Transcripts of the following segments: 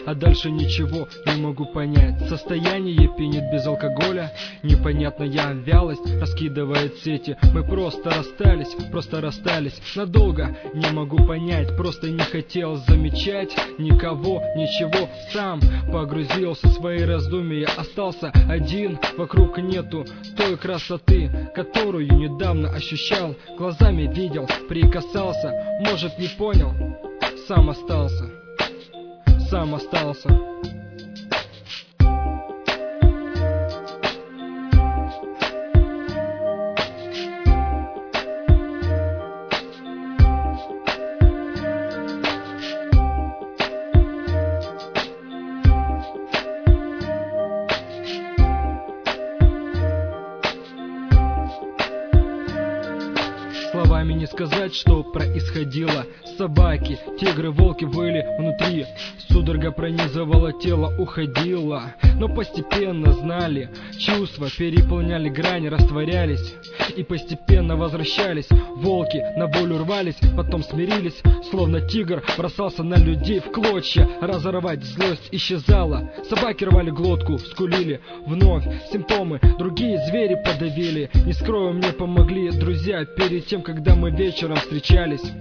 а дальше ничего не могу понять. Состояние пьянит без алкоголя, непонятная вялость раскидывает сети. Мы просто расстались надолго, не могу понять. Просто не хотел замечать никого, ничего. Сам погрузился в свои раздумья, остался один. Вокруг нету той красоты, которую недавно ощущал, глазами видел, прикасался. Может, не понял, сам остался. Словами не сказать, что происходило. Собаки, тигры, волки выли внутри. Судорога пронизывала тело, уходила. Но постепенно знали, чувства переполняли грани, растворялись и постепенно возвращались. Волки на волю рвались, потом смирились. Словно тигр бросался на людей в клочья. Разорвать злость исчезала. Собаки рвали глотку, скулили. Вновь симптомы другие звери подавили. Не скрою, мне помогли друзья перед тем, когда мы вечером встречались.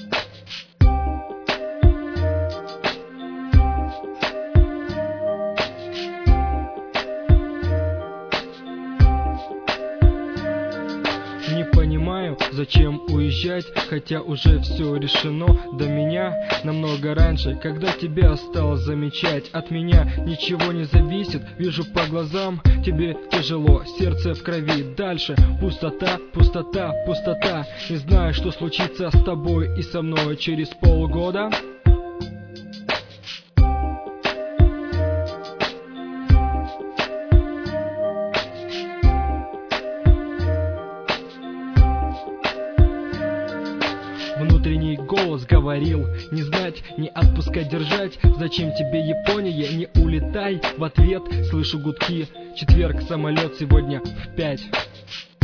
Не понимаю, зачем уезжать, хотя уже все решено до меня намного раньше, когда тебя стал замечать. От меня ничего не зависит, вижу по глазам, тебе тяжело, сердце в крови. Дальше пустота. Не знаю, что случится с тобой и со мной через полгода. Внутренний голос говорил: не знать, не отпускать, держать. Зачем тебе Япония, не улетай. В ответ слышу гудки. Четверг, самолет сегодня в 5.